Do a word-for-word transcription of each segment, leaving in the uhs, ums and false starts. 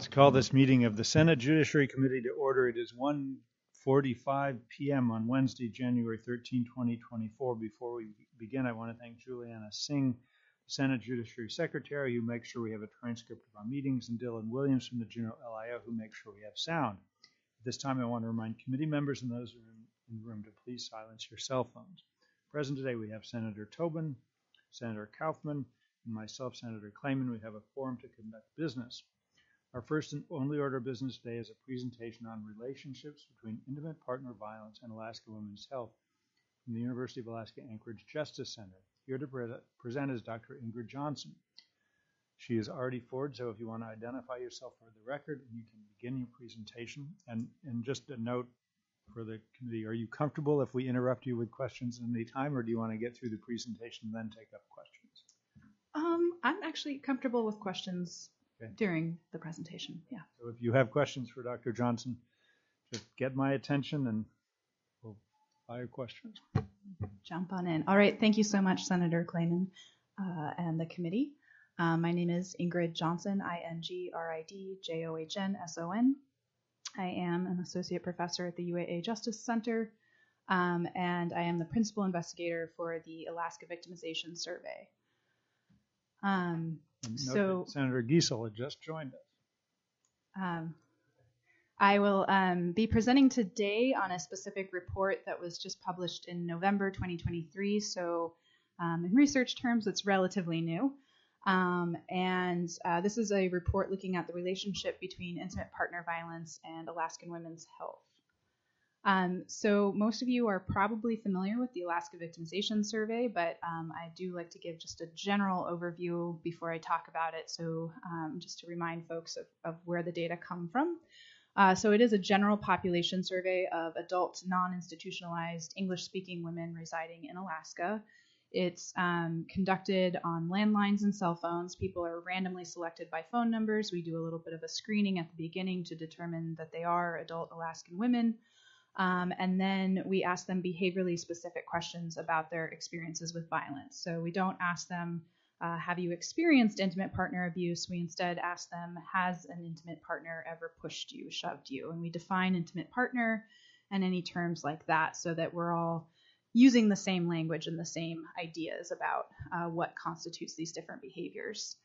Let's call this meeting of the Senate Judiciary Committee to order. It is one forty-five p.m. on Wednesday, January thirteenth, twenty twenty-four. Before we begin, I want to thank Juliana Singh, Senate Judiciary Secretary, who makes sure we have a transcript of our meetings, and Dylan Williams from the Juneau L I O, who makes sure we have sound. At this time, I want to remind committee members and those in the room to please silence your cell phones. Present today, we have Senator Tobin, Senator Kaufman, and myself, Senator Clayman. We have a forum to conduct business. Our first and only order of business today is a presentation on relationships between intimate partner violence and Alaska women's health from the University of Alaska Anchorage Justice Center. Here to pre- present is Doctor Ingrid Johnson. She is already forward, so if you want to identify yourself for the record, you can begin your presentation. And, and just a note for the committee, are you comfortable if we interrupt you with questions at any time, or do you want to get through the presentation and then take up questions? Um, I'm actually comfortable with questions. Okay. During the presentation, yeah. So if you have questions for Doctor Johnson, just get my attention and we'll fire questions. Jump on in. All right, thank you so much, Senator Clayman uh, and the committee. Uh, my name is Ingrid Johnson, I N G R I D J O H N S O N. I am an associate professor at the U A A Justice Center, um, and I am the principal investigator for the Alaska Victimization Survey. Um, So, Senator Giesel had just joined us. Um, I will um, be presenting today on a specific report that was just published in November twenty twenty-three. So um, in research terms, it's relatively new. Um, and uh, this is a report looking at the relationship between intimate partner violence and Alaskan women's health. Um, so most of you are probably familiar with the Alaska Victimization Survey, but um, I do like to give just a general overview before I talk about it, so um, just to remind folks of, of where the data come from. Uh, so it is a general population survey of adult, non-institutionalized English-speaking women residing in Alaska. It's um, conducted on landlines and cell phones. People are randomly selected by phone numbers. We do a little bit of a screening at the beginning to determine that they are adult Alaskan women. Um, and then we ask them behaviorally specific questions about their experiences with violence. So we don't ask them, uh, have you experienced intimate partner abuse? We instead ask them, has an intimate partner ever pushed you, shoved you? And we define intimate partner and any terms like that so that we're all using the same language and the same ideas about uh, what constitutes these different behaviors.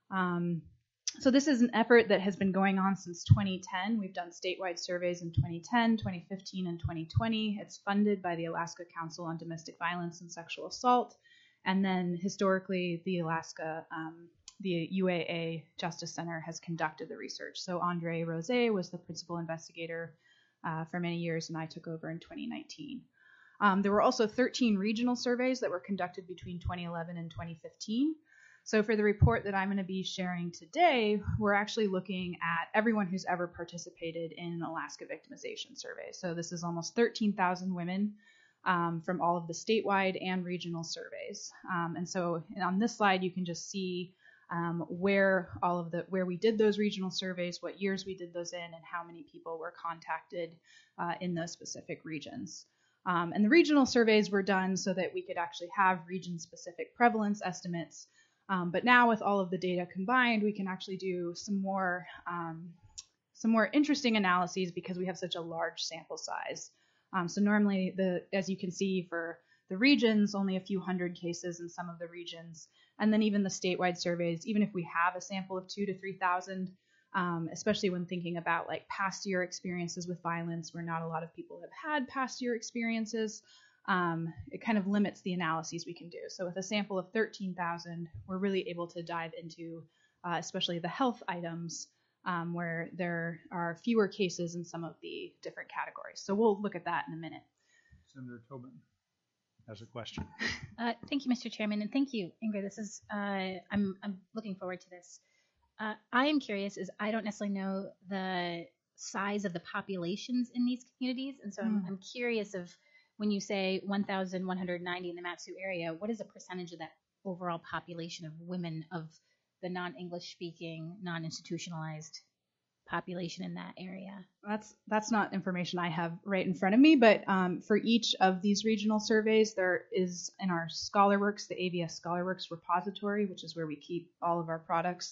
Um, So this is an effort that has been going on since twenty ten. We've done statewide surveys in twenty ten, twenty fifteen, and twenty twenty. It's funded by the Alaska Council on Domestic Violence and Sexual Assault. And then historically, the Alaska, um, the U A A Justice Center has conducted the research. So Andre Rose was the principal investigator uh, for many years, and I took over in twenty nineteen. Um, there were also thirteen regional surveys that were conducted between twenty eleven and twenty fifteen. So for the report that I'm going to be sharing today, we're actually looking at everyone who's ever participated in an Alaska Victimization Survey. So this is almost thirteen thousand women um, from all of the statewide and regional surveys. Um, and so on this slide, you can just see um, where all of the where we did those regional surveys, what years we did those in, and how many people were contacted uh, in those specific regions. Um, and the regional surveys were done so that we could actually have region-specific prevalence estimates. Um, but now with all of the data combined, we can actually do some more um, some more interesting analyses because we have such a large sample size. Um, so normally, the as you can see for the regions, only a few hundred cases in some of the regions. And then even the statewide surveys, even if we have a sample of two to three thousand, um, especially when thinking about like past year experiences with violence, where not a lot of people have had past year experiences. Um, it kind of limits the analyses we can do. So with a sample of thirteen thousand, we're really able to dive into uh, especially the health items um, where there are fewer cases in some of the different categories. So we'll look at that in a minute. Senator Tobin has a question. Uh, thank you, Mister Chairman, and thank you, Ingrid. This is uh, I'm I'm looking forward to this. Uh, I am curious, is I don't necessarily know the size of the populations in these communities, and so mm. I'm, I'm curious of when you say one thousand one hundred ninety in the Mat-Su area, what is a percentage of that overall population of women of the non-English speaking, non-institutionalized population in that area? That's that's not information I have right in front of me, but um, for each of these regional surveys, there is in our ScholarWorks, the A V S ScholarWorks repository, which is where we keep all of our products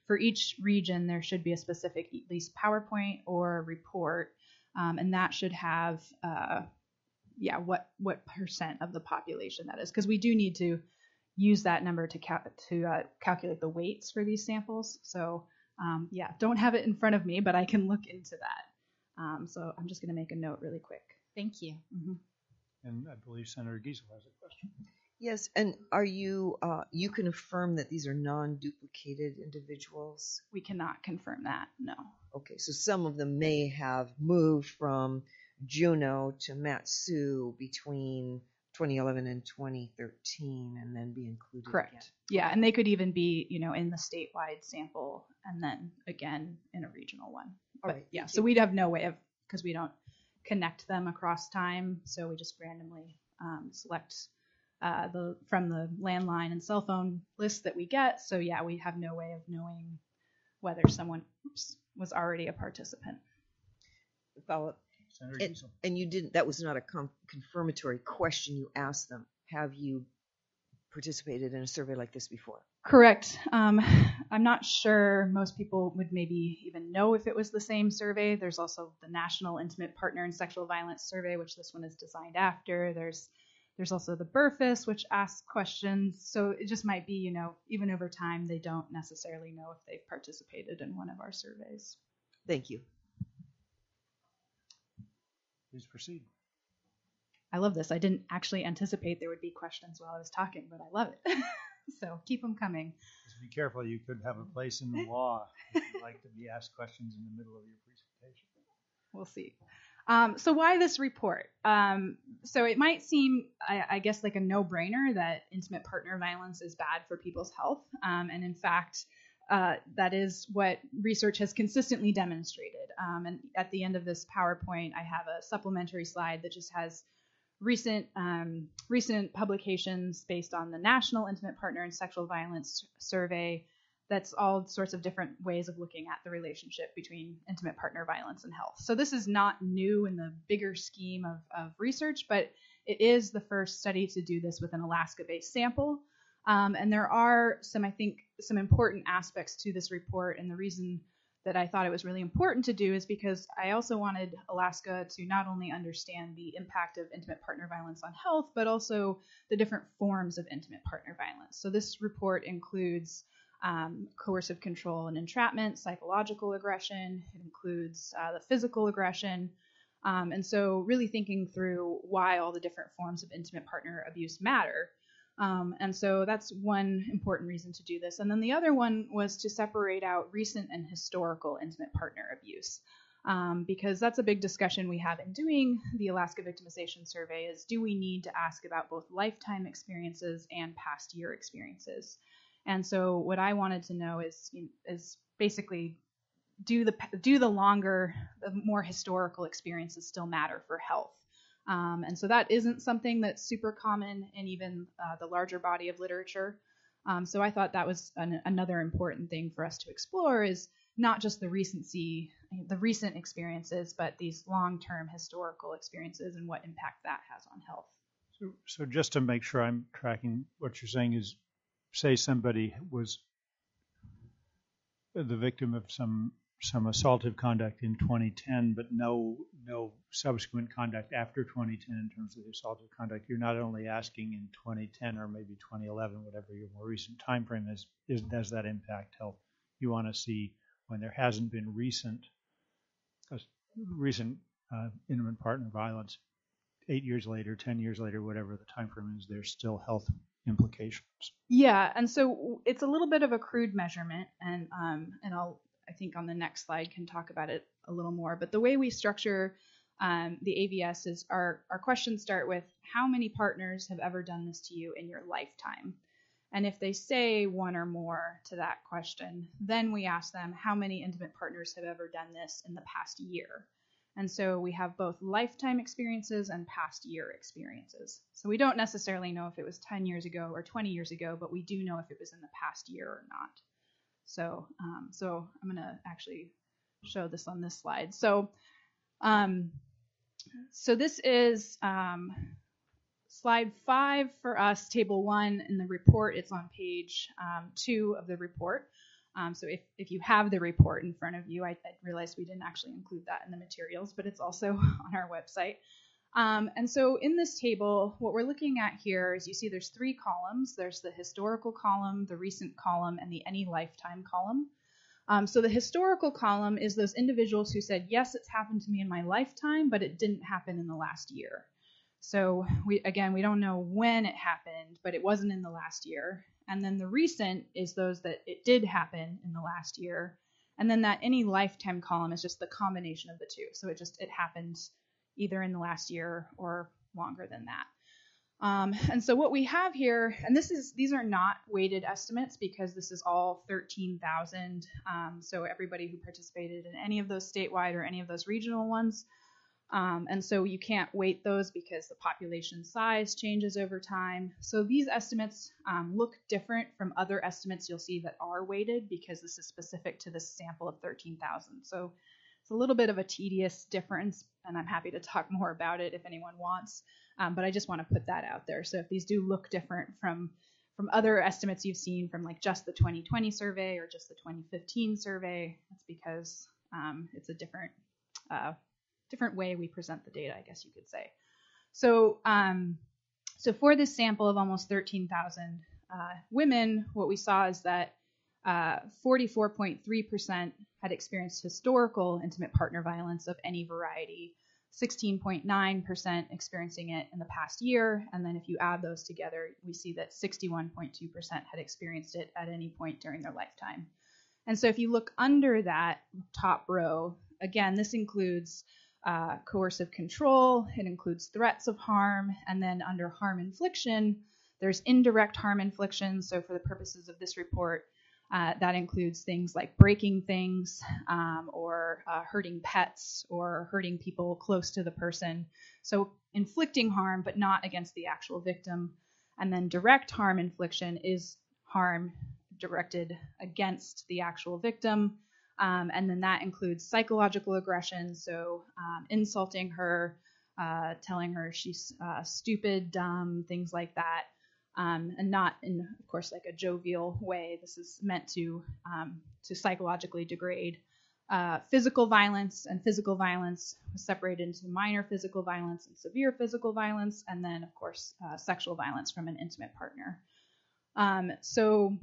for each region, there should be a specific at least PowerPoint or report, um, and that should have, uh, yeah, what what percent of the population that is, because we do need to use that number to cal- to uh, calculate the weights for these samples. So um, yeah, don't have it in front of me, but I can look into that. Um, so I'm just going to make a note really quick. Thank you. Mm-hmm. And I believe Senator Giesel has a question. Yes, and are you, uh, you can affirm that these are non-duplicated individuals? We cannot confirm that, no. Okay, so some of them may have moved from Juneau to Matsu between twenty eleven and twenty thirteen and then be included Correct. again. Yeah, and they could even be, you know, in the statewide sample and then again in a regional one. All But right, yeah, thank so you. we'd have no way of, because we don't connect them across time, so we just randomly um, select uh, the from the landline and cell phone list that we get. So yeah, we have no way of knowing whether someone oops, was already a participant. Follow up. Senator And, Giesel. and you didn't, that was not a com- confirmatory question you asked them. Have you participated in a survey like this before? Correct. Um, I'm not sure most people would maybe even know if it was the same survey. There's also the National Intimate Partner and Sexual Violence Survey, which this one is designed after. There's there's also the BURFIS, which asks questions. So it just might be, you know, even over time, they don't necessarily know if they've participated in one of our surveys. Thank you. Please proceed. I love this. I didn't actually anticipate there would be questions while I was talking, but I love it. So keep them coming. Just be careful. You could have a place in the law if you'd like to be asked questions in the middle of your presentation. We'll see. Um, so why this report? Um, so it might seem, I, I guess, like a no-brainer that intimate partner violence is bad for people's health. Um, and in fact, uh, that is what research has consistently demonstrated. Um, and at the end of this PowerPoint, I have a supplementary slide that just has recent um, recent publications based on the National Intimate Partner and Sexual Violence Survey. That's all sorts of different ways of looking at the relationship between intimate partner violence and health. So this is not new in the bigger scheme of, of research, but it is the first study to do this with an Alaska-based sample. Um, and there are some, I think, some important aspects to this report. And the reason that I thought it was really important to do is because I also wanted Alaska to not only understand the impact of intimate partner violence on health, but also the different forms of intimate partner violence. So this report includes Um, coercive control and entrapment, psychological aggression. It includes uh, the physical aggression. Um, and so really thinking through why all the different forms of intimate partner abuse matter. Um, and so that's one important reason to do this. And then the other one was to separate out recent and historical intimate partner abuse. Um, because that's a big discussion we have in doing the Alaska Victimization Survey is, do we need to ask about both lifetime experiences and past year experiences? And so what I wanted to know is, is basically, do the do the longer, the more historical experiences still matter for health? Um, and so that isn't something that's super common in even uh, the larger body of literature. Um, so I thought that was an, another important thing for us to explore, is not just the recency, the recent experiences, but these long-term historical experiences and what impact that has on health. So, so just to make sure I'm tracking what you're saying is, say somebody was the victim of some some assaultive conduct in twenty ten, but no no subsequent conduct after twenty ten in terms of the assaultive conduct. You're not only asking in twenty ten or maybe twenty eleven, whatever your more recent time frame is, is does that impact health? You want to see when there hasn't been recent uh, recent uh, intimate partner violence, eight years later, ten years later, whatever the time frame is, there's still health implications. Yeah, and so it's a little bit of a crude measurement, and um, and I'll I think on the next slide can talk about it a little more. But the way we structure um, the A V S is our our questions start with, how many partners have ever done this to you in your lifetime? And if they say one or more to that question, then we ask them, how many intimate partners have ever done this in the past year? And so we have both lifetime experiences and past year experiences. So we don't necessarily know if it was ten years ago or twenty years ago, but we do know if it was in the past year or not. So, um, so I'm going to actually show this on this slide. So, um, so this is um, slide five for us, table one in the report. It's on page um, two of the report. Um, so if, if you have the report in front of you, I, I realized we didn't actually include that in the materials, but it's also on our website. Um, and so in this table, what we're looking at here is you see there's three columns. There's the historical column, the recent column, and the any lifetime column. Um, so the historical column is those individuals who said, yes, it's happened to me in my lifetime, but it didn't happen in the last year. So we, again, we don't know when it happened, but it wasn't in the last year. And then the recent is those that it did happen in the last year. And then that any lifetime column is just the combination of the two. So it just, it happened either in the last year or longer than that. Um, and so what we have here, and this is, these are not weighted estimates because this is all thirteen thousand. Um, so everybody who participated in any of those statewide or any of those regional ones. Um, and so you can't weight those because the population size changes over time. So these estimates um, look different from other estimates you'll see that are weighted because this is specific to this sample of thirteen thousand. So it's a little bit of a tedious difference, and I'm happy to talk more about it if anyone wants. Um, but I just want to put that out there. So if these do look different from from other estimates you've seen from like just the twenty twenty survey or just the twenty fifteen survey, that's because um, it's a different uh, different way we present the data, I guess you could say. So, um, so for this sample of almost thirteen thousand uh, women, what we saw is that uh, forty-four point three percent had experienced historical intimate partner violence of any variety, sixteen point nine percent experiencing it in the past year, and then if you add those together, we see that sixty-one point two percent had experienced it at any point during their lifetime. And so if you look under that top row, again, this includes Uh, coercive control, it includes threats of harm, and then under harm infliction, there's indirect harm infliction. So for the purposes of this report, uh, that includes things like breaking things um, or uh, hurting pets or hurting people close to the person. So inflicting harm, but not against the actual victim. And then direct harm infliction is harm directed against the actual victim. Um, and then that includes psychological aggression, so um, insulting her, uh, telling her she's uh, stupid, dumb, things like that, um, and not in, of course, like a jovial way. This is meant to um, to psychologically degrade. Uh, physical violence and physical violence was separated into minor physical violence and severe physical violence, and then, of course, uh, sexual violence from an intimate partner. Um, so,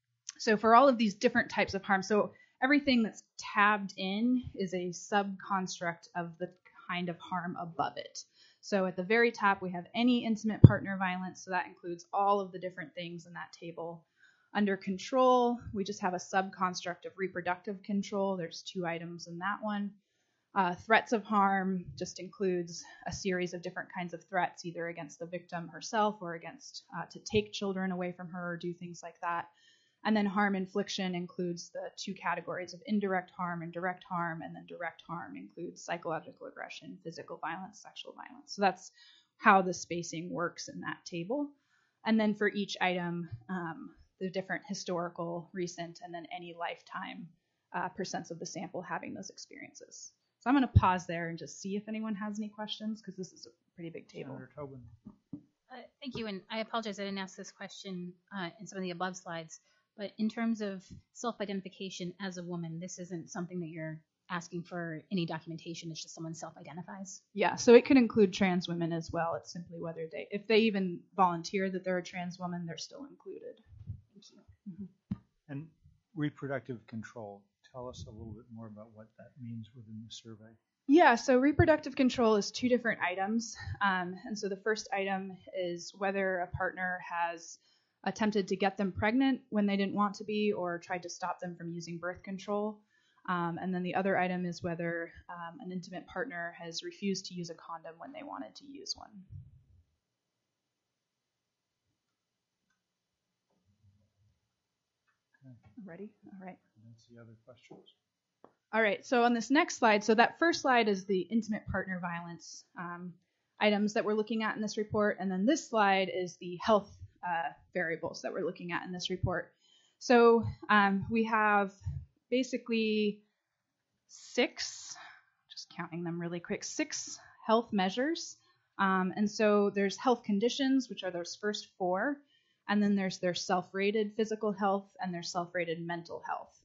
so for all of these different types of harm, so everything that's tabbed in is a subconstruct of the kind of harm above it. So at the very top, we have any intimate partner violence. So that includes all of the different things in that table. Under control, we just have a subconstruct of reproductive control. There's two items in that one. Uh, threats of harm just includes a series of different kinds of threats, either against the victim herself or against uh, to take children away from her or do things like that. And then harm infliction includes the two categories of indirect harm and direct harm, and then direct harm includes psychological aggression, physical violence, sexual violence. So that's how the spacing works in that table. And then for each item, um, the different historical, recent, and then any lifetime uh, percents of the sample having those experiences. So I'm going to pause there and just see if anyone has any questions, because this is a pretty big table. Senator Tobin. Uh, thank you, and I apologize I didn't ask this question uh, in some of the above slides. But in terms of self-identification as a woman, this isn't something that you're asking for any documentation. It's just someone self-identifies. Yeah, so it could include trans women as well. It's simply whether they, if they even volunteer that they're a trans woman, they're still included. Thank you. Mm-hmm. And reproductive control. Tell us a little bit more about what that means within the survey. Yeah, so reproductive control is two different items. Um, and so the first item is whether a partner has attempted to get them pregnant when they didn't want to be or tried to stop them from using birth control. Um, and then the other item is whether um, an intimate partner has refused to use a condom when they wanted to use one. Okay. Ready? All right. That's the other questions. All right, so on this next slide, so that first slide is the intimate partner violence um, items that we're looking at in this report, and then this slide is the health uh, variables that we're looking at in this report. So um, we have basically six, just counting them really quick, six health measures. Um, and so there's health conditions, which are those first four, and then there's their self-rated physical health and their self-rated mental health.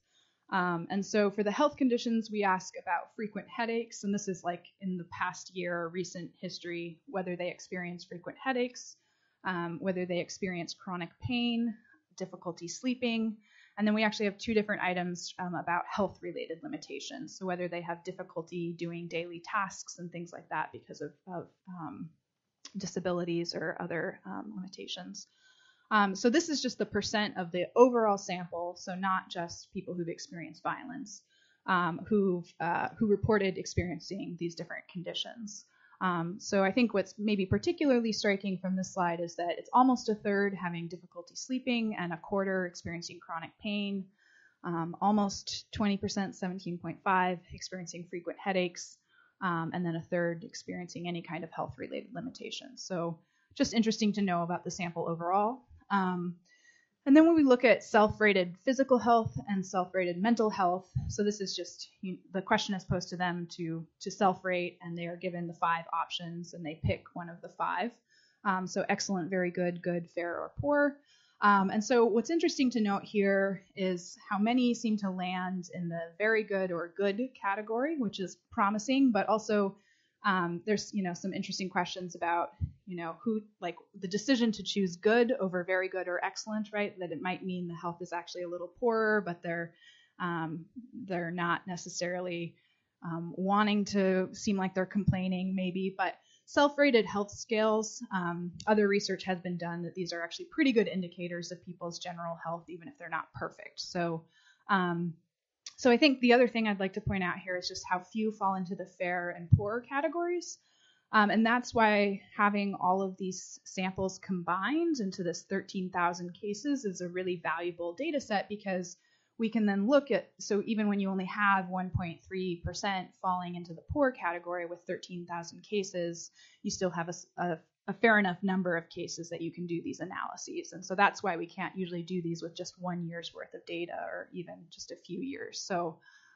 Um, and so for the health conditions, we ask about frequent headaches, and this is like in the past year or recent history, whether they experience frequent headaches, um, whether they experience chronic pain, difficulty sleeping, and then we actually have two different items um, about health-related limitations, so whether they have difficulty doing daily tasks and things like that because of, of um, disabilities or other um, limitations. Um, so this is just the percent of the overall sample, so not just people who've experienced violence, um, who've uh, who reported experiencing these different conditions. Um, so I think what's maybe particularly striking from this slide is that it's almost a third having difficulty sleeping and a quarter experiencing chronic pain, um, almost twenty percent, seventeen point five, experiencing frequent headaches, um, and then a third experiencing any kind of health-related limitations. So just interesting to know about the sample overall. Um, and then when we look at self-rated physical health and self-rated mental health, so this is just you, the question is posed to them to, to self-rate, and they are given the five options, and they pick one of the five. Um, so excellent, very good, good, fair, or poor. Um, and so what's interesting to note here is how many seem to land in the very good or good category, which is promising, but also um, there's, you know, some interesting questions about, you know, who, like the decision to choose good over very good or excellent, right? That it might mean the health is actually a little poorer, but they're, um, they're not necessarily um, wanting to seem like they're complaining maybe, but self-rated health scales, um, other research has been done that these are actually pretty good indicators of people's general health, even if they're not perfect. So, um, so I think the other thing I'd like to point out here is just how few fall into the fair and poor categories. Um, and that's why having all of these samples combined into this thirteen thousand cases is a really valuable data set, because we can then look at, so even when you only have one point three percent falling into the poor category with thirteen thousand cases, you still have a, a, a fair enough number of cases that you can do these analyses. And so that's why we can't usually do these with just one year's worth of data or even just a few years. So,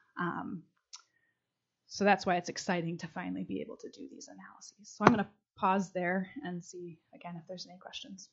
um, so that's why it's exciting to finally be able to do these analyses. So I'm going to pause there and see, again, if there's any questions.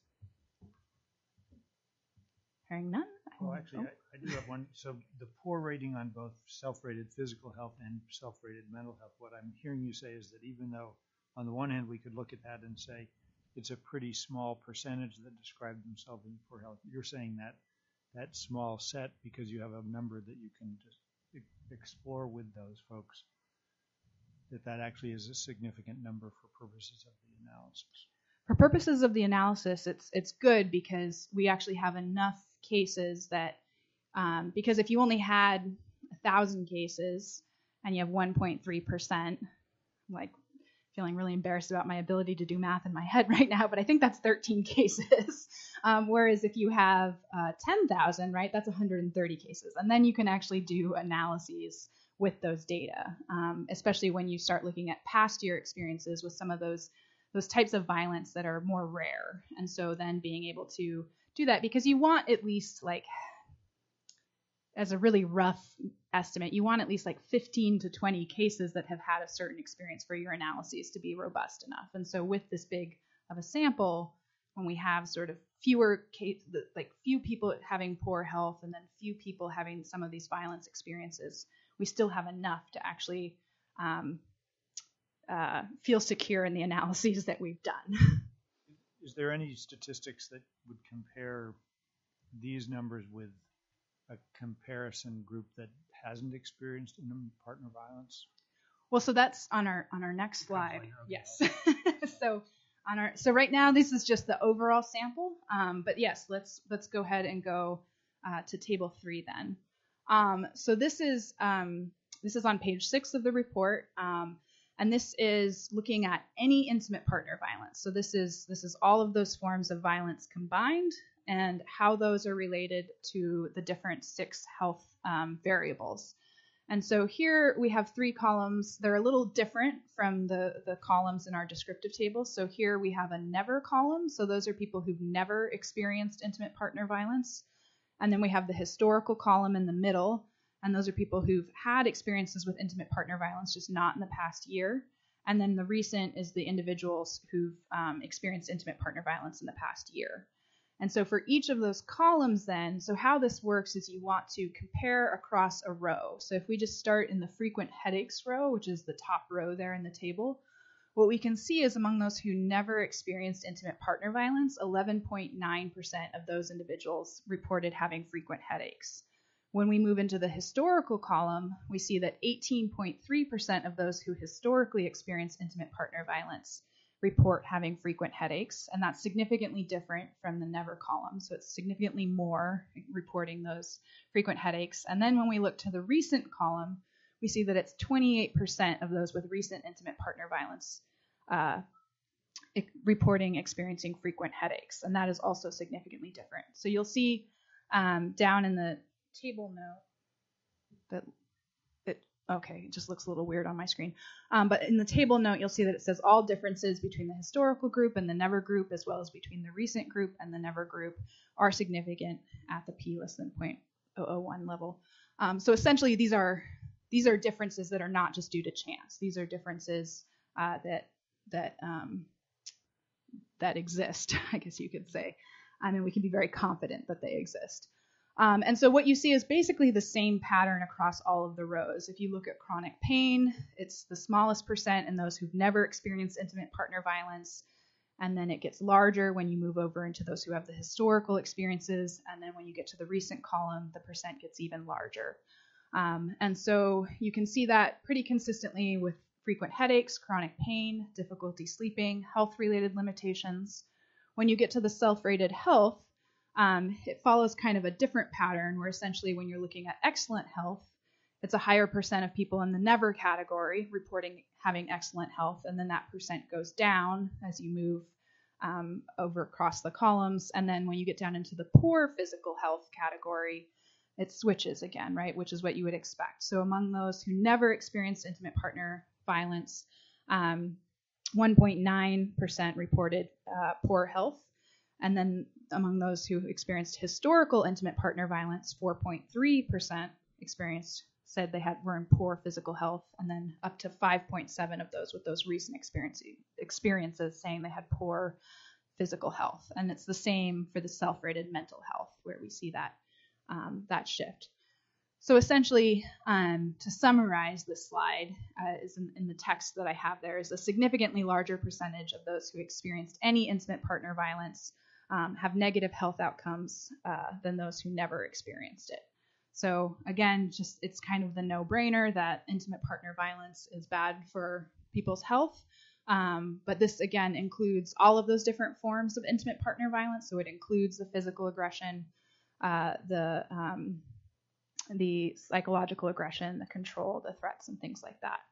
Hearing none. Well, actually, I, I do have one. So the poor rating on both self-rated physical health and self-rated mental health, what I'm hearing you say is that even though on the one hand we could look at that and say it's a pretty small percentage that describe themselves in poor health, you're saying that that small set, because you have a number that you can just explore with those folks, that that actually is a significant number for purposes of the analysis. For purposes of the analysis, it's it's good because we actually have enough cases that, um, because if you only had a thousand cases and you have one point three percent, like feeling really embarrassed about my ability to do math in my head right now, but I think that's thirteen cases. Um, whereas if you have uh, ten thousand, right, that's one hundred thirty cases. And then you can actually do analyses with those data, um, especially when you start looking at past year experiences with some of those those types of violence that are more rare. And so then being able to do that, because you want at least, like, as a really rough estimate, you want at least like fifteen to twenty cases that have had a certain experience for your analyses to be robust enough. And so with this big of a sample, when we have sort of fewer case, like few people having poor health and then few people having some of these violence experiences, we still have enough to actually um, uh, feel secure in the analyses that we've done. Is there any statistics that would compare these numbers with a comparison group that hasn't experienced intimate partner violence? Well, so that's on our on our next slide. Yes. so on our so right now this is just the overall sample. Um, but yes, let's let's go ahead and go uh, to table three then. Um, so this is um, this is on page six of the report, um, and this is looking at any intimate partner violence. So this is this is all of those forms of violence combined, and how those are related to the different six health um, variables. And so here we have three columns. They're a little different from the, the columns in our descriptive table. So here we have a never column. So those are people who've never experienced intimate partner violence. And then we have the historical column in the middle. And those are people who've had experiences with intimate partner violence, just not in the past year. And then the recent is the individuals who've um, experienced intimate partner violence in the past year. And so for each of those columns then, so how this works is you want to compare across a row. So if we just start in the frequent headaches row, which is the top row there in the table, what we can see is among those who never experienced intimate partner violence, eleven point nine percent of those individuals reported having frequent headaches. When we move into the historical column, we see that eighteen point three percent of those who historically experienced intimate partner violence report having frequent headaches, and that's significantly different from the never column. So it's significantly more reporting those frequent headaches. And then when we look to the recent column, we see that it's twenty-eight percent of those with recent intimate partner violence uh, e- reporting experiencing frequent headaches, and that is also significantly different. So you'll see um, down in the table note that it, okay, it just looks a little weird on my screen. Um, but in the table note, you'll see that it says all differences between the historical group and the never group, as well as between the recent group and the never group, are significant at the p less than zero point zero zero one level. Um, so essentially, these are these are differences that are not just due to chance. These are differences uh, that that um, that exist, I guess you could say. I mean, we can be very confident that they exist. Um, and so what you see is basically the same pattern across all of the rows. If you look at chronic pain, it's the smallest percent in those who've never experienced intimate partner violence. And then it gets larger when you move over into those who have the historical experiences. And then when you get to the recent column, the percent gets even larger. Um, and so you can see that pretty consistently with frequent headaches, chronic pain, difficulty sleeping, health-related limitations. When you get to the self-rated health, Um, it follows kind of a different pattern where essentially when you're looking at excellent health, it's a higher percent of people in the never category reporting having excellent health, and then that percent goes down as you move um, over across the columns. And then when you get down into the poor physical health category, it switches again, right, which is what you would expect. So among those who never experienced intimate partner violence, um, one point nine percent reported uh, poor health. And then among those who experienced historical intimate partner violence, four point three percent experienced said they had were in poor physical health, and then up to five point seven of those with those recent experience, experiences saying they had poor physical health. And it's the same for the self-rated mental health, where we see that um, that shift. So essentially, um, to summarize this slide, uh, is in, in the text that I have there, is a significantly larger percentage of those who experienced any intimate partner violence Um, have negative health outcomes uh, than those who never experienced it. So again, just it's kind of the no-brainer that intimate partner violence is bad for people's health. Um, but this again includes all of those different forms of intimate partner violence. So it includes the physical aggression, uh, the um, the psychological aggression, the control, the threats, and things like that.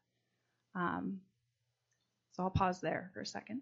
Um, so I'll pause there for a second.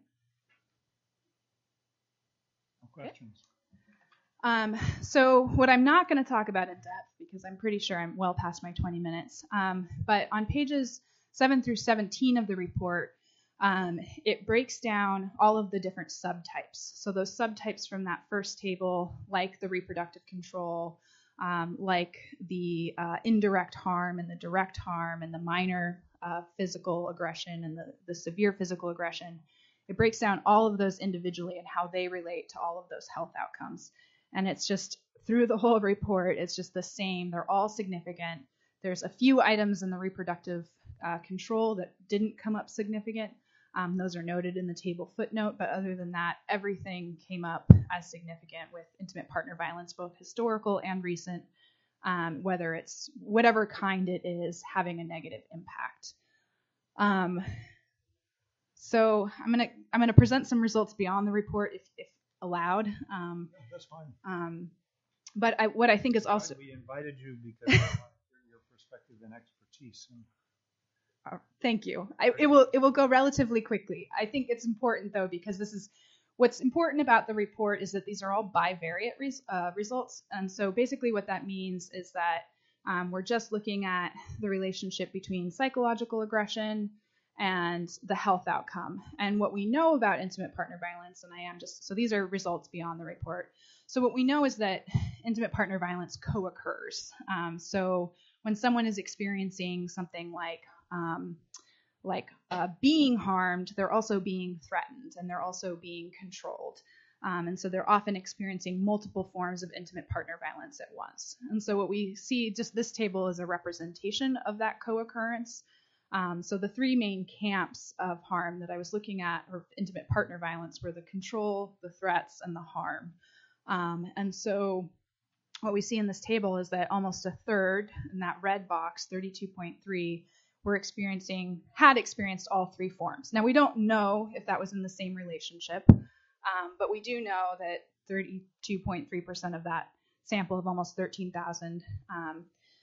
Questions? Um, so what I'm not going to talk about in depth, because I'm pretty sure I'm well past my twenty minutes, um, but on pages seven through seventeen of the report, um, it breaks down all of the different subtypes. So those subtypes from that first table, like the reproductive control, um, like the uh, indirect harm and the direct harm and the minor uh, physical aggression and the, the severe physical aggression, it breaks down all of those individually and how they relate to all of those health outcomes. And it's just through the whole report, it's just the same. They're all significant. There's a few items in the reproductive uh, control that didn't come up significant. Um, those are noted in the table footnote. But other than that, everything came up as significant with intimate partner violence, both historical and recent, um, whether it's whatever kind it is, having a negative impact. Um, So I'm gonna I'm gonna present some results beyond the report if, if allowed. Um, No, that's fine. um, but I, what I think is also We invited you because we want to hear your perspective and expertise. And uh, thank you. I, it will it will go relatively quickly. I think it's important though, because this is what's important about the report is that these are all bivariate res, uh, results. And so basically what that means is that um, we're just looking at the relationship between psychological aggression and the health outcome. And what we know about intimate partner violence, and I am just, so these are results beyond the report. So what we know is that intimate partner violence co-occurs. Um, so when someone is experiencing something like, um, like uh, being harmed, they're also being threatened and they're also being controlled. Um, and so they're often experiencing multiple forms of intimate partner violence at once. And so what we see, just this table is a representation of that co-occurrence. Um, so the three main camps of harm that I was looking at, or intimate partner violence, were the control, the threats, and the harm. Um, and so what we see in this table is that almost a third, in that red box, thirty-two point three, were experiencing, had experienced all three forms. Now, we don't know if that was in the same relationship, um, but we do know that thirty-two point three percent of that sample of almost thirteen thousand um,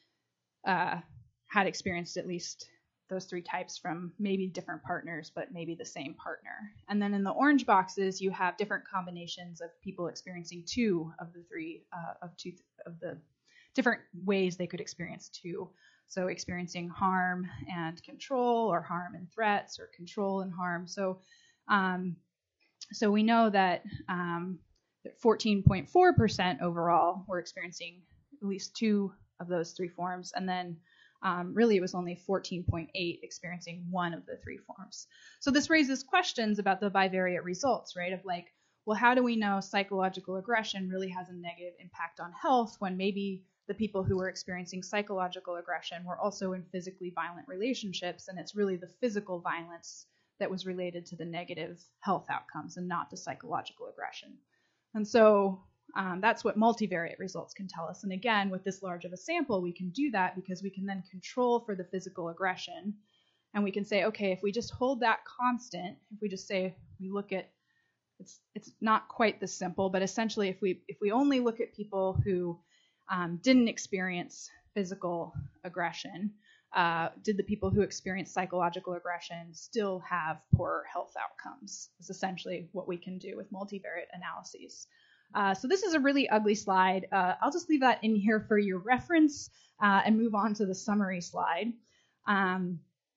uh, had experienced at least those three types from maybe different partners, but maybe the same partner. And then in the orange boxes, you have different combinations of people experiencing two of the three, uh, of two of the different ways they could experience two. So experiencing harm and control, or harm and threats, or control and harm. So, um, so we know that um, fourteen point four percent overall were experiencing at least two of those three forms, and then Um, really, it was only fourteen point eight experiencing one of the three forms. So this raises questions about the bivariate results, right? Of like, well, how do we know psychological aggression really has a negative impact on health when maybe the people who were experiencing psychological aggression were also in physically violent relationships, and it's really the physical violence that was related to the negative health outcomes and not the psychological aggression. And so Um, that's what multivariate results can tell us. And again, with this large of a sample, we can do that because we can then control for the physical aggression. And we can say, okay, if we just hold that constant, if we just say we look at, it's it's not quite this simple, but essentially if we if we only look at people who um, didn't experience physical aggression, uh, did the people who experienced psychological aggression still have poorer health outcomes? Is essentially what we can do with multivariate analyses. Uh, so this is a really ugly slide. Uh, I'll just leave that in here for your reference uh, and move on to the summary slide. Um,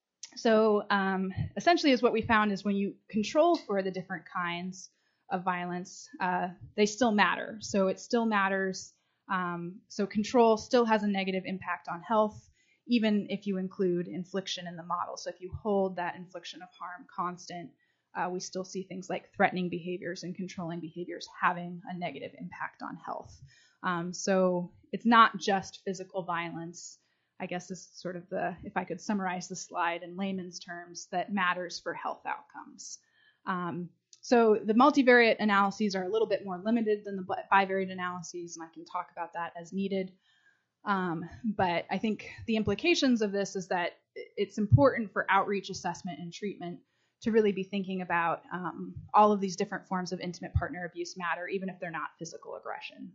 so um, essentially is what we found is when you control for the different kinds of violence, uh, they still matter. So it still matters. Um, so control still has a negative impact on health, even if you include infliction in the model. So if you hold that infliction of harm constant, Uh, we still see things like threatening behaviors and controlling behaviors having a negative impact on health. Um, so it's not just physical violence, I guess is sort of the, if I could summarize the slide in layman's terms, that matters for health outcomes. Um, so the multivariate analyses are a little bit more limited than the bivariate analyses, and I can talk about that as needed. Um, but I think the implications of this is that it's important for outreach, assessment, and treatment to really be thinking about um, all of these different forms of intimate partner abuse matter, even if they're not physical aggression.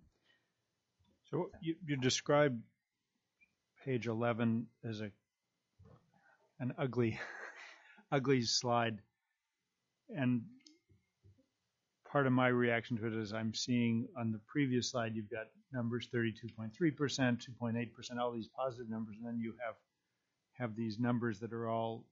So you, you described page eleven as a an ugly, ugly slide, and part of my reaction to it is I'm seeing on the previous slide you've got numbers thirty-two point three percent, two point eight percent, all these positive numbers, and then you have have these numbers that are all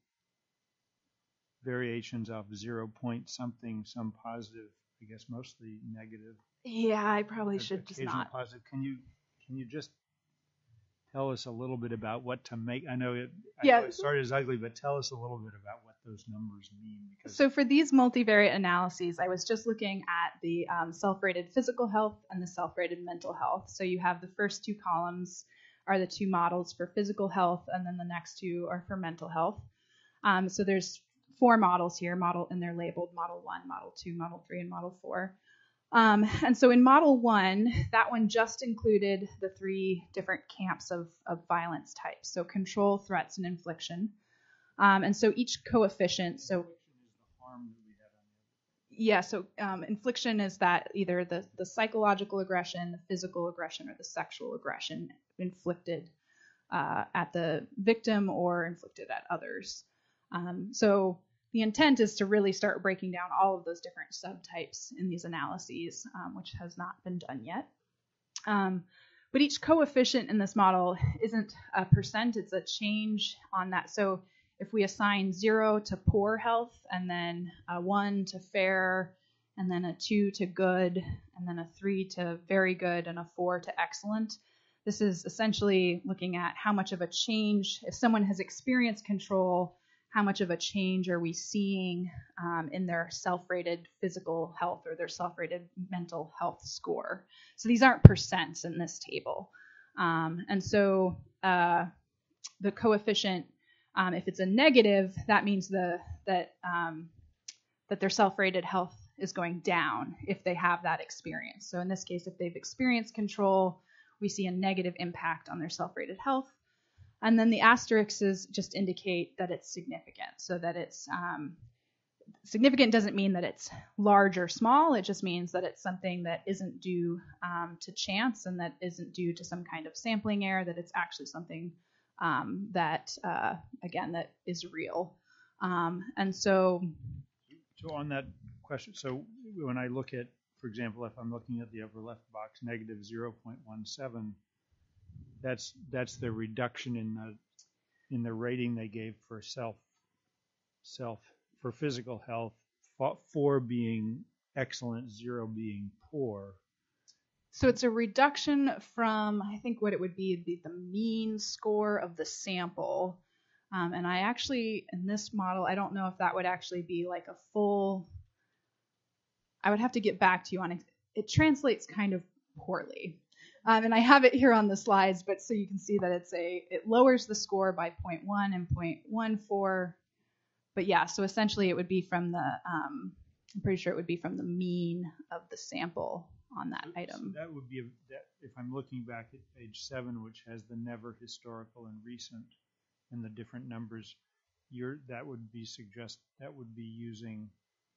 variations of zero point something, some positive, I guess mostly negative. Yeah, I probably should just not. Positive. Can you can you just tell us a little bit about what to make? I know it, I yeah. know it started as ugly, but tell us a little bit about what those numbers mean. Because so for these multivariate analyses, I was just looking at the um, self-rated physical health and the self-rated mental health. So you have the first two columns are the two models for physical health, and then the next two are for mental health. Um, so there's four models here, model, and they're labeled model one, model two, model three, and model four. Um, and so in model one, that one just included the three different camps of, of violence types, so control, threats, and infliction. Um, and so each coefficient, so yeah, so um, infliction is that either the, the psychological aggression, the physical aggression, or the sexual aggression inflicted uh, at the victim or inflicted at others. Um, so the intent is to really start breaking down all of those different subtypes in these analyses, um, which has not been done yet. Um, but each coefficient in this model isn't a percent, it's a change on that. So if we assign zero to poor health, and then a one to fair, and then a two to good, and then a three to very good, and a four to excellent, this is essentially looking at how much of a change, if someone has experienced control, how much of a change are we seeing um, in their self-rated physical health or their self-rated mental health score. So these aren't percents in this table. Um, and so uh, the coefficient, um, if it's a negative, that means the that um, that their self-rated health is going down if they have that experience. So in this case, if they've experienced control, we see a negative impact on their self-rated health. And then the asterisks just indicate that it's significant. So that it's um, significant doesn't mean that it's large or small. It just means that it's something that isn't due um, to chance and that isn't due to some kind of sampling error, that it's actually something um, that, uh, again, that is real. Um, and so... So on that question, so when I look at, for example, if I'm looking at the upper left box, negative zero point one seven, that's that's the reduction in the in the rating they gave for self self for physical health, four being excellent, zero being poor. So it's a reduction from, I think what it would be, the, the mean score of the sample. Um, and I actually, in this model, I don't know if that would actually be like a full, I would have to get back to you on it. It translates kind of poorly. Um, and I have it here on the slides, but so you can see that it's a, it lowers the score by zero point one and zero point one four. But yeah, so essentially it would be from the, um, I'm pretty sure it would be from the mean of the sample on that so, item. So that would be, a, that, if I'm looking back at page seven, which has the never, historical, and recent, and the different numbers, you're, that would be suggest, that would be using,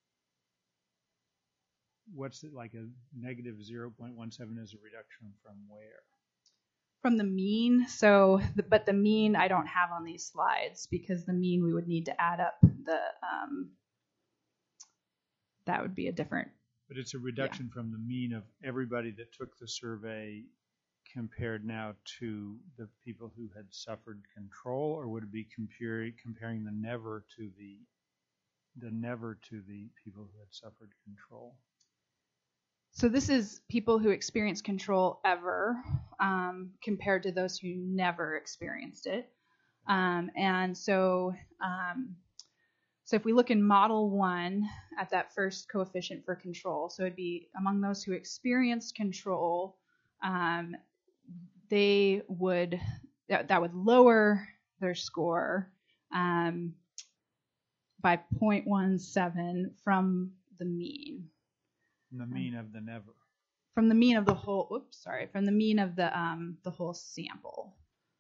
what's it, like a negative zero point one seven is a reduction from where? From the mean. So, the, but the mean I don't have on these slides because the mean we would need to add up the, um, that would be a different. But it's a reduction yeah. from the mean of everybody that took the survey compared now to the people who had suffered control, or would it be comparing comparing the never to the the never to the people who had suffered control? So this is people who experienced control ever um, compared to those who never experienced it. Um, and so um, so if we look in model one at that first coefficient for control, so it'd be among those who experienced control, um, they would, that, that would lower their score um, by zero point one seven from the mean. From the mean of the never. From the mean of the whole, oops, sorry, from the mean of the um, the whole sample.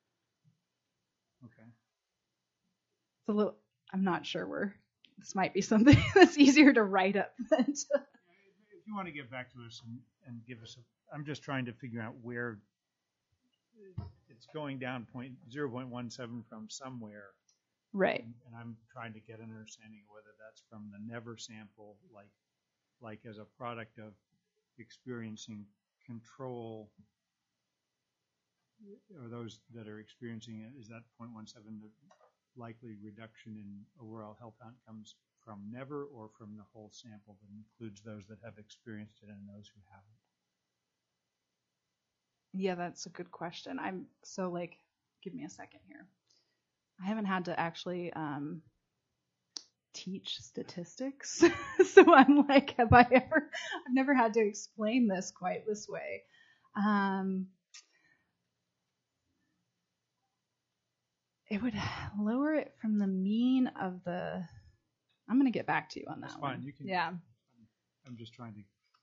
Okay. It's a little, I'm not sure where, this might be something that's easier to write up than to. If you want to get back to us and, and give us a, I'm just trying to figure out where it's going down point zero point one seven from somewhere. Right. And, and I'm trying to get an understanding of whether that's from the never sample, like like as a product of experiencing control, or those that are experiencing it, is that zero point one seven the likely reduction in overall health outcomes from never, or from the whole sample that includes those that have experienced it and those who haven't? Yeah, that's a good question. I'm so like, give me a second here. I haven't had to actually um, teach statistics. So I'm like, have I ever, I've never had to explain this quite this way. Um, it would lower it from the mean of the, I'm going to get back to you on that. That's fine. One. You can, yeah. I'm just trying to,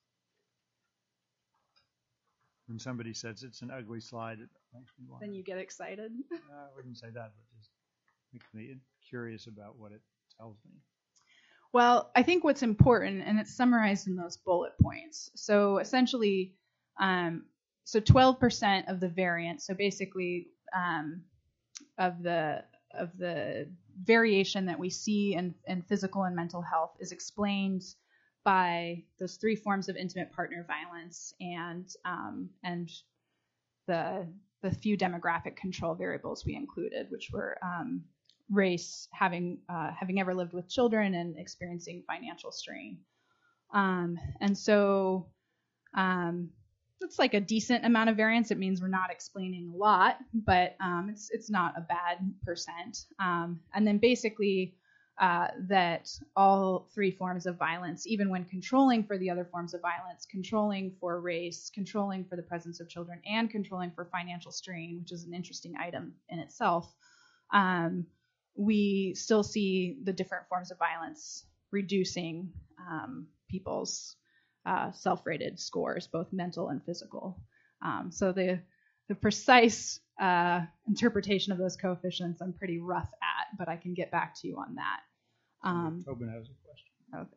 when somebody says it's an ugly slide, it makes me want. Then you get excited? uh, I wouldn't say that, but just makes me curious about what it tells me. Well, I think what's important, and it's summarized in those bullet points. So essentially, um, so twelve percent of the variance, so basically um, of the of the variation that we see in, in physical and mental health is explained by those three forms of intimate partner violence and um, and the the few demographic control variables we included, which were um, race, having uh, having ever lived with children, and experiencing financial strain. Um, and so um, it's like a decent amount of variance. It means we're not explaining a lot, but um, it's it's not a bad percent. Um, and then basically uh, that all three forms of violence, even when controlling for the other forms of violence, controlling for race, controlling for the presence of children, and controlling for financial strain, which is an interesting item in itself, um, we still see the different forms of violence reducing um, people's uh, self-rated scores, both mental and physical. Um, so the the precise uh, interpretation of those coefficients I'm pretty rough at, but I can get back to you on that. Um, Tobin has a question.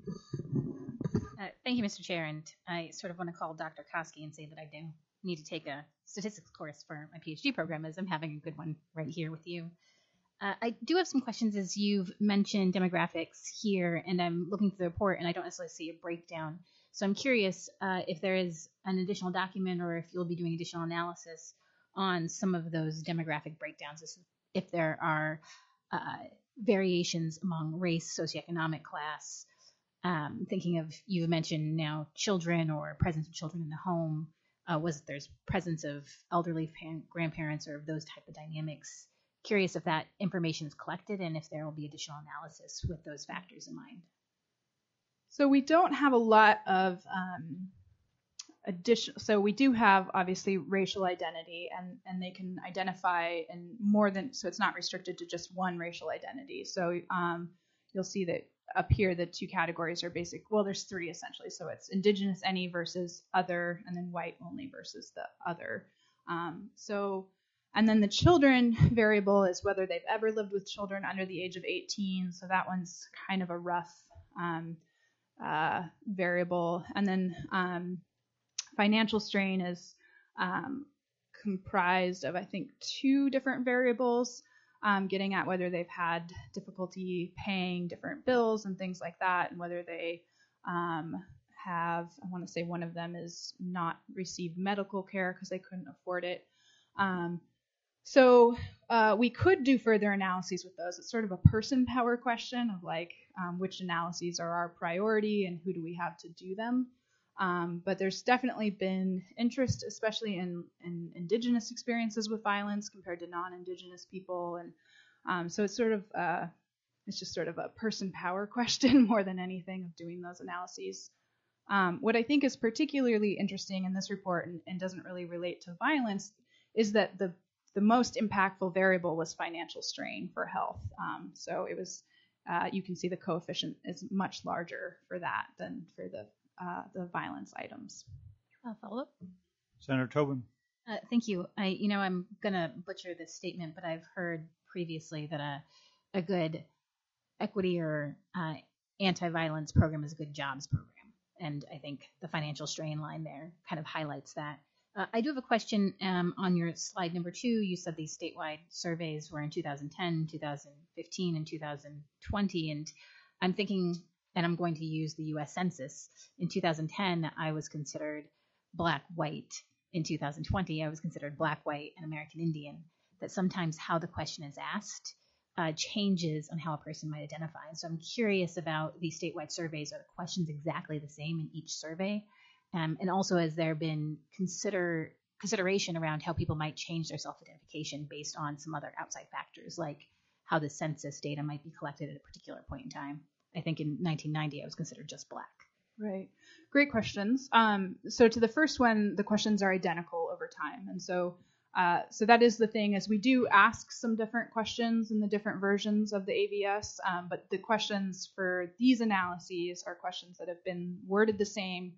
okay. Uh, thank you, Mister Chair. And I sort of want to call Doctor Koski and say that I do need to take a statistics course for my PhD program, as I'm having a good one right here with you. Uh, I do have some questions, as you've mentioned demographics here, and I'm looking through the report, and I don't necessarily see a breakdown. So I'm curious uh, if there is an additional document, or if you'll be doing additional analysis on some of those demographic breakdowns, if there are uh, variations among race, socioeconomic class. Um, thinking of, you've mentioned now children or presence of children in the home. Uh, was there's presence of elderly parent, grandparents, or of those type of dynamics? Curious if that information is collected and if there will be additional analysis with those factors in mind. So we don't have a lot of um, addition. So we do have obviously racial identity, and and they can identify in more than. So it's not restricted to just one racial identity. So um, you'll see that up here the two categories are basic. Well, there's three essentially. So it's indigenous any versus other, and then white only versus the other. Um, so. And then the children variable is whether they've ever lived with children under the age of eighteen. So that one's kind of a rough um, uh, variable. And then um, financial strain is um, comprised of, I think, two different variables, um, getting at whether they've had difficulty paying different bills and things like that, and whether they um, have, I want to say one of them is not received medical care because they couldn't afford it. Um, So uh, we could do further analyses with those. It's sort of a person power question of like um, which analyses are our priority and who do we have to do them. Um, but there's definitely been interest, especially in, in indigenous experiences with violence compared to non-indigenous people. And um, so it's sort of, uh, it's just sort of a person power question more than anything of doing those analyses. Um, what I think is particularly interesting in this report and, and doesn't really relate to violence is that the The most impactful variable was financial strain for health. Um, so it was, uh, you can see the coefficient is much larger for that than for the uh, the violence items. Uh, follow up. Senator Tobin. Uh, thank you. I, you know, I'm gonna butcher this statement, but I've heard previously that a a good equity or uh, anti-violence program is a good jobs program, and I think the financial strain line there kind of highlights that. Uh, I do have a question um, on your slide number two. You said these statewide surveys were in two thousand ten, two thousand fifteen, and two thousand twenty. And I'm thinking, and I'm going to use the U S Census. In two thousand ten, I was considered Black, white. In two thousand twenty, I was considered Black, white, and American Indian. That sometimes how the question is asked uh, changes on how a person might identify. And so I'm curious about these statewide surveys. Are the questions exactly the same in each survey? Um, and also, has there been consider consideration around how people might change their self-identification based on some other outside factors, like how the census data might be collected at a particular point in time? I think in nineteen ninety, I was considered just Black. Right. Great questions. Um, so to the first one, the questions are identical over time. And so uh, so that is the thing, is we do ask some different questions in the different versions of the A V S, um, but the questions for these analyses are questions that have been worded the same.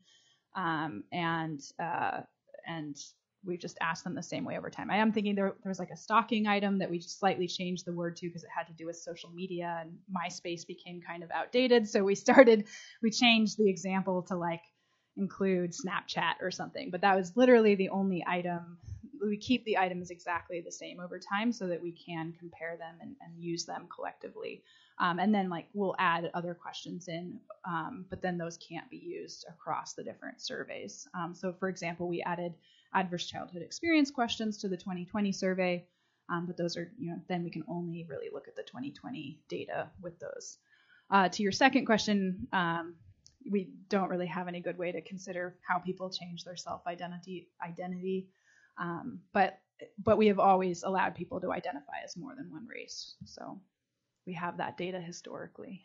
Um, and uh, and we just asked them the same way over time. I am thinking there, there was like a stalking item that we just slightly changed the word to because it had to do with social media, and MySpace became kind of outdated. So we started, we changed the example to like include Snapchat or something. But that was literally the only item. We keep the items exactly the same over time so that we can compare them and, and use them collectively. Um, and then like we'll add other questions in, um, but then those can't be used across the different surveys. Um, so for example, we added adverse childhood experience questions to the twenty twenty survey, um, but those are, you know, then we can only really look at the twenty twenty data with those. Uh, to your second question, um, we don't really have any good way to consider how people change their self-identity identity. Um, but but we have always allowed people to identify as more than one race. So we have that data historically.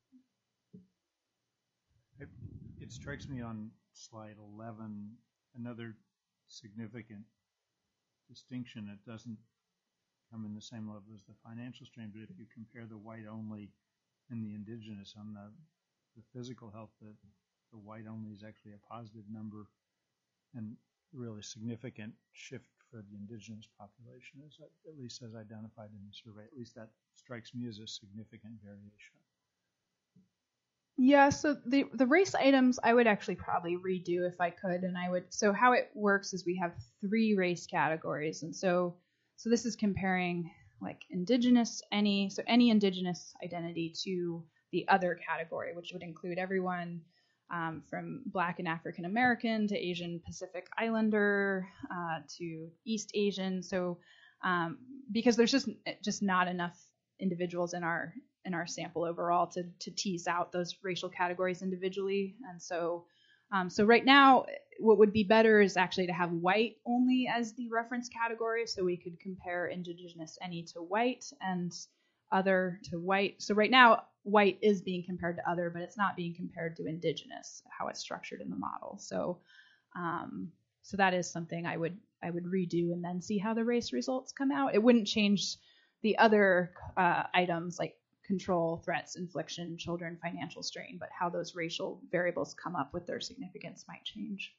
It, it strikes me on slide eleven, another significant distinction. It doesn't come in the same level as the financial strain, but if you compare the white only and the indigenous on the, the physical health, the, the white only is actually a positive number, and really significant shift for the indigenous population, is at least as identified in the survey. At least that strikes me as a significant variation. Yeah, so the the race items I would actually probably redo if I could, and I would. So how it works is we have three race categories, and so so this is comparing like indigenous any so any indigenous identity to the other category, which would include everyone um, from Black and African American to Asian Pacific Islander uh, to East Asian. So um, because there's just just not enough individuals in our in our sample overall to to tease out those racial categories individually. And so um, so right now what would be better is actually to have white only as the reference category, so we could compare indigenous any to white and other to white. So right now white is being compared to other, but it's not being compared to indigenous, how it's structured in the model. So um, so that is something I would I would redo and then see how the race results come out. It wouldn't change the other uh, items like control, threats, infliction, children, financial strain, but how those racial variables come up with their significance might change.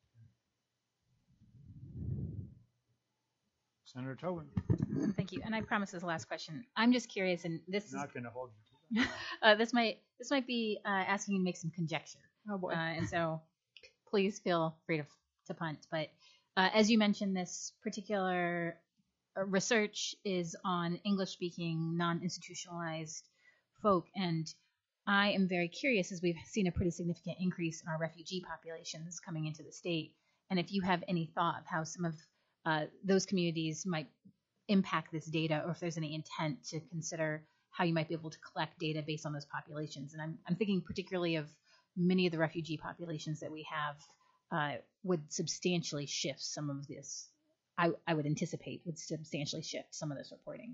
Senator Tobin. Thank you. And I promise this is the last question. I'm just curious, and this I'm is not going to hold you to that. uh, this might this might be uh, asking you to make some conjecture. Oh boy. Uh, and so please feel free to to punt. But uh, as you mentioned, this particular uh, research is on English-speaking, non-institutionalized folk, and I am very curious, as we've seen a pretty significant increase in our refugee populations coming into the state, and if you have any thought of how some of uh, those communities might impact this data, or if there's any intent to consider how you might be able to collect data based on those populations. And I'm, I'm thinking particularly of many of the refugee populations that we have uh, would substantially shift some of this, I, I would anticipate would substantially shift some of this reporting.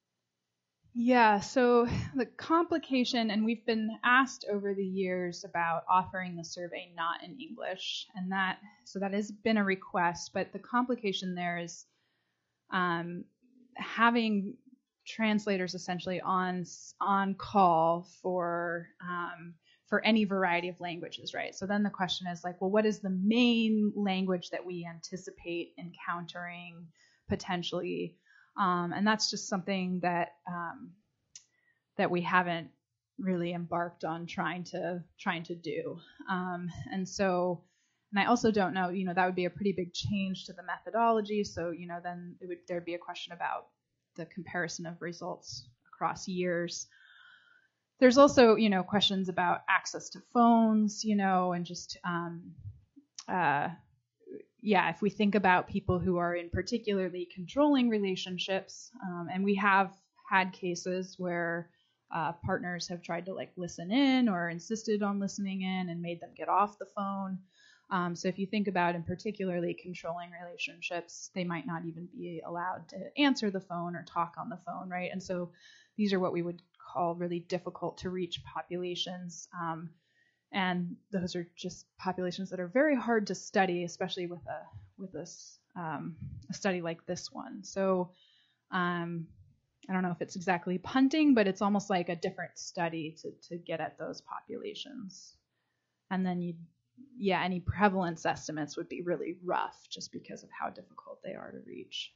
Yeah, so the complication, and we've been asked over the years about offering the survey not in English, and that, so that has been a request, but the complication there is um, having translators essentially on on call for um, for any variety of languages, right? So then the question is like, well, what is the main language that we anticipate encountering potentially? Um, and that's just something that um, that we haven't really embarked on trying to trying to do. Um, and so, and I also don't know, you know, that would be a pretty big change to the methodology. So, you know, then it would there'd be a question about the comparison of results across years. There's also, you know, questions about access to phones, you know, and just um, uh, yeah, if we think about people who are in particularly controlling relationships, um, and we have had cases where uh, partners have tried to like listen in or insisted on listening in and made them get off the phone. Um, so if you think about in particularly controlling relationships, they might not even be allowed to answer the phone or talk on the phone, right? And so these are what we would call really difficult to reach populations. Um, And those are just populations that are very hard to study, especially with a with this um, a study like this one. So um, I don't know if it's exactly punting, but it's almost like a different study to to get at those populations. And then you, yeah, any prevalence estimates would be really rough just because of how difficult they are to reach.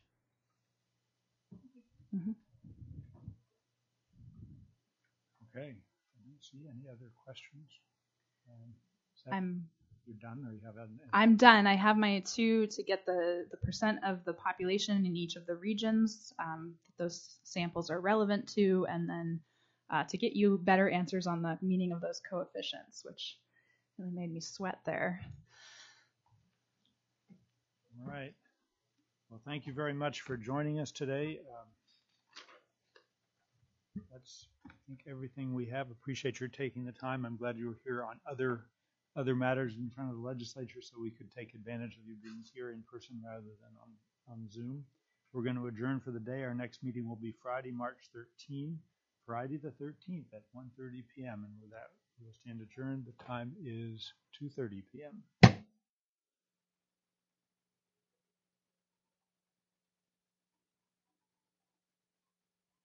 Mm-hmm. Okay. I don't see any other questions. Um, that, I'm you're done, or you have an, I'm done. I have my two to get the, the percent of the population in each of the regions um, that those samples are relevant to, and then uh, to get you better answers on the meaning of those coefficients, which really made me sweat there. all right. Well, thank you very much for joining us today. Um, that's, I think, everything we have. Appreciate your taking the time. I'm glad you were here on other other matters in front of the legislature, so we could take advantage of you being here in person rather than on, on Zoom. We're going to adjourn for the day. Our next meeting will be Friday, March thirteenth, Friday the thirteenth at one thirty p m And with that, we'll stand adjourned. The time is two thirty p m